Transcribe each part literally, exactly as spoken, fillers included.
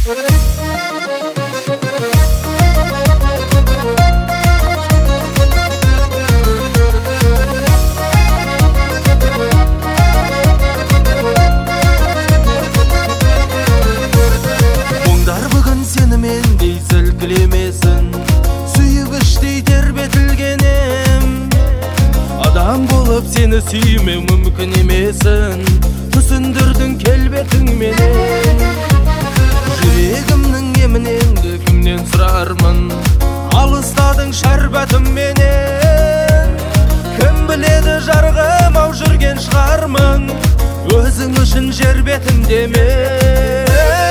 Мұңдар бүгін сенімен дей сілкілемесін, сүйгіштей тербетілгенім. Адам болып сені сүймеу мүмкін емесін, түсіндірдің келбетің менен. Жүрегімнің еміненді кімнен сұрармын, алыстадың шәрбәтім менен. Кім біледі жарғым ау жүрген шығармын, өзің үшін жер бетімде мен.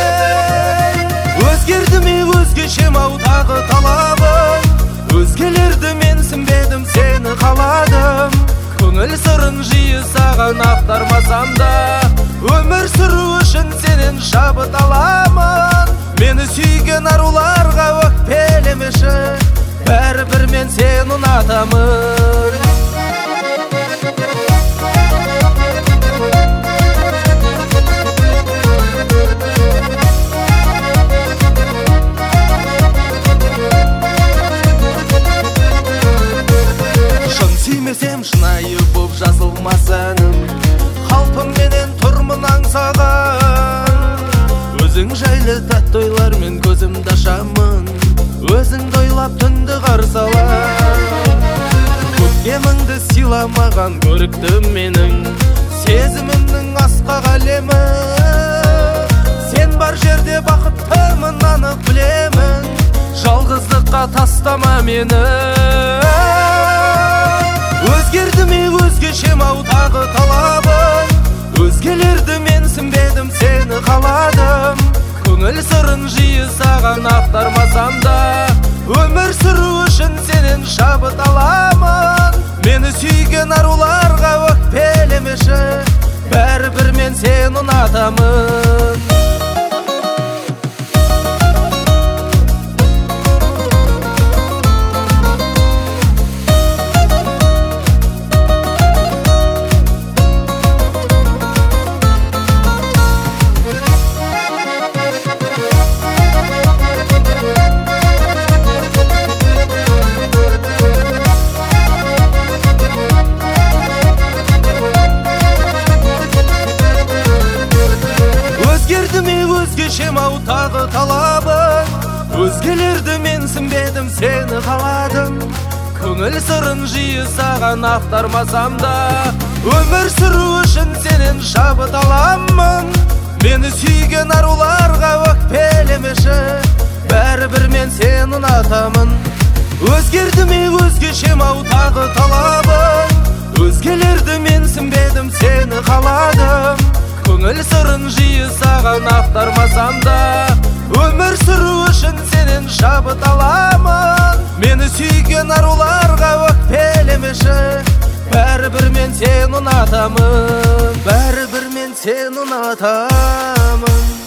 Өзгерді ме өзгешем ау тағы талабым, өзгелерді менсінбедім сені қаладым. Көңіл сырын жиі саған ақтармасам да, өмір сүру үшін сенен шабыт аламын. Мені сүйген аруларға өкпелемеші, бәрібір мен сені ұнатамын. Сүймесем шынайы боп жазылмас әнім, қалпым менен тұрмын аңсаған. Өзің жайлы тәтті ойлармен көзімді ашамын, өзіңді ойлап түнді қарсы алам. Көктеміңді сыйламаған көріктім менің, сезімімнің асқақ әлемі. Сен бар жерде бақыттымын анық білемін, жалғыздыққа тастама мені. Өзгерді ме өзгешем ау тағы талабым, өзгелерді менсінбедім сені қаладым. Көңіл сырын жиі саған ақтармасам да, өмір сүру үшін сенен шабыт аламын. Мені сүйген аруларға өкпелемеші, бәрібір мен сені ұнатамын. Өзгешем ау тағы талабым, өзгелерді менсінбедім сені қаладым. Көңіл сырын жиі саған ақтармасам да, өмір сүру үшін сенен шабыт аламын. Мені сүйген аруларға өкпелемеші, бәрібір мен сені ұнатамын. Өзгерді ме өзгешем ау тағы талабым, өзгелерді менсінбедім сені қаладым. Көңіл сырын жиі саған ақтармасам да, өмір сүру үшін сенен шабыт аламын. Мені сүйген аруларға өкпелемеші, бәрібір мен сені ұнатамын, бәрібір мен сені ұнатамын.